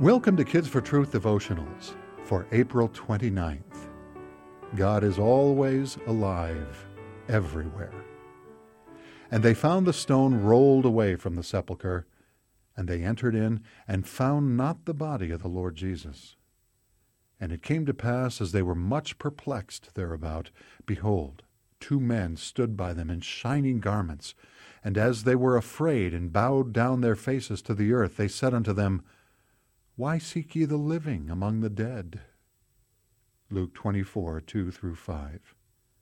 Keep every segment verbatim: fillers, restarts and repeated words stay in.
Welcome to Kids for Truth devotionals for April twenty-ninth. God is always alive, everywhere. And they found the stone rolled away from the sepulchre, and they entered in and found not the body of the Lord Jesus. And it came to pass, as they were much perplexed thereabout, behold, two men stood by them in shining garments. And as they were afraid and bowed down their faces to the earth, they said unto them, Why seek ye the living among the dead? Luke twenty-four, two through five.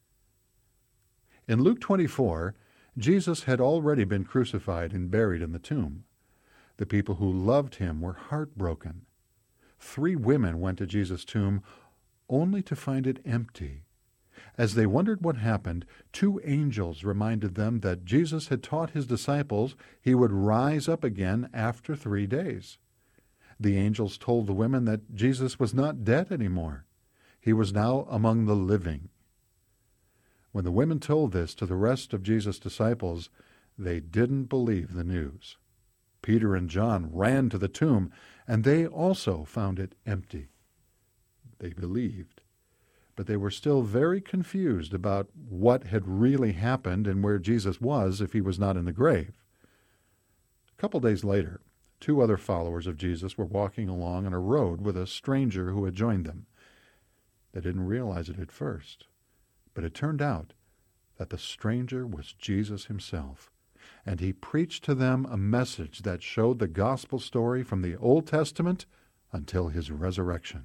In Luke twenty-four, Jesus had already been crucified and buried in the tomb. The people who loved him were heartbroken. Three women went to Jesus' tomb only to find it empty. As they wondered what happened, two angels reminded them that Jesus had taught his disciples he would rise up again after three days. The angels told the women that Jesus was not dead anymore. He was now among the living. When the women told this to the rest of Jesus' disciples, they didn't believe the news. Peter and John ran to the tomb, and they also found it empty. They believed, but they were still very confused about what had really happened and where Jesus was if he was not in the grave. A couple days later, two other followers of Jesus were walking along on a road with a stranger who had joined them. They didn't realize it at first, but it turned out that the stranger was Jesus himself, and he preached to them a message that showed the gospel story from the Old Testament until his resurrection.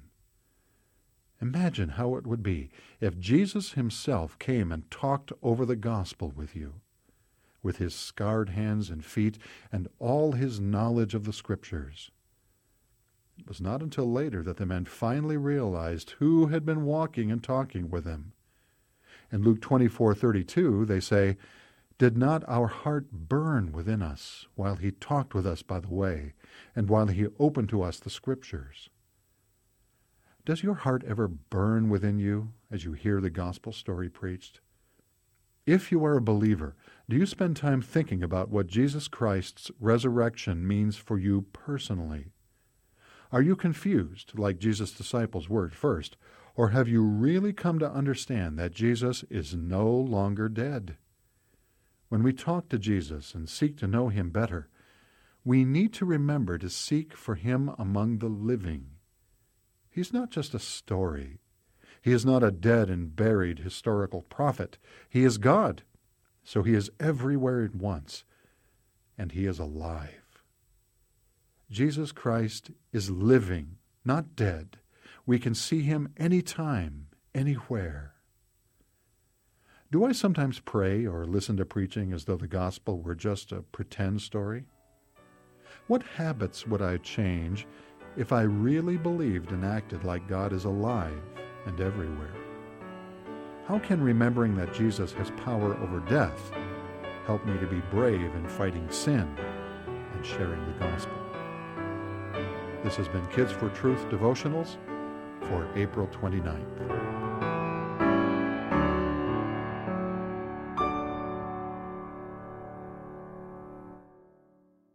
Imagine how it would be if Jesus himself came and talked over the gospel with you, with his scarred hands and feet and all his knowledge of the Scriptures. It was not until later that the men finally realized who had been walking and talking with him. In Luke twenty-four thirty-two, they say, Did not our heart burn within us while he talked with us by the way, and while he opened to us the Scriptures? Does your heart ever burn within you as you hear the gospel story preached? If you are a believer, do you spend time thinking about what Jesus Christ's resurrection means for you personally? Are you confused, like Jesus' disciples were at first, or have you really come to understand that Jesus is no longer dead? When we talk to Jesus and seek to know him better, we need to remember to seek for him among the living. He's not just a story. He is not a dead and buried historical prophet. He is God, so he is everywhere at once, and he is alive. Jesus Christ is living, not dead. We can see him anytime, anywhere. Do I sometimes pray or listen to preaching as though the gospel were just a pretend story? What habits would I change if I really believed and acted like God is alive and everywhere? How can remembering that Jesus has power over death help me to be brave in fighting sin and sharing the gospel? This has been Kids for Truth devotionals for April twenty-ninth.